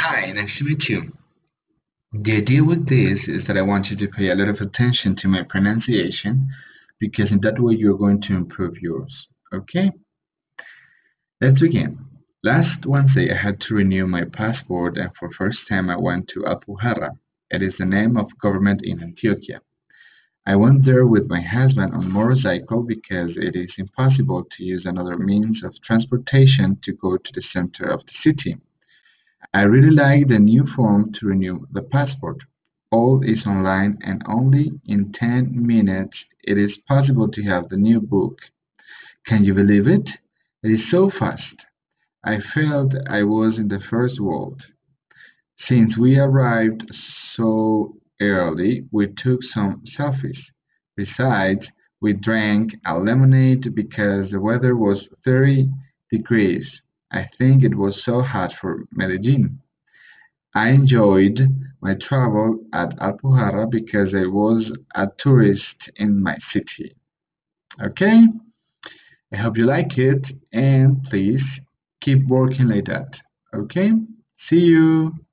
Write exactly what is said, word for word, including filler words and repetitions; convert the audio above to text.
Hi, nice to meet you. The idea with this is that I want you to pay a lot of attention to my pronunciation because in that way you're going to improve yours. Okay, let's begin. Last Wednesday I had to renew my passport and for first time I went to Alpujarra. It is the name of government in Antioquia. I went there with my husband on motorcycle because it is impossible to use another means of transportation to go to the center of the city. I really like the new form to renew the passport. All is online and only in ten minutes it is possible to have the new book. Can you believe it? It is so fast. I felt I was in the first world. Since we arrived so early, we took some selfies. Besides, we drank a lemonade because the weather was thirty degrees. I think it was so hot for Medellin. I enjoyed my travel at Alpujarra because I was a tourist in my city. Okay, I hope you like it and please keep working like that. Okay, see you.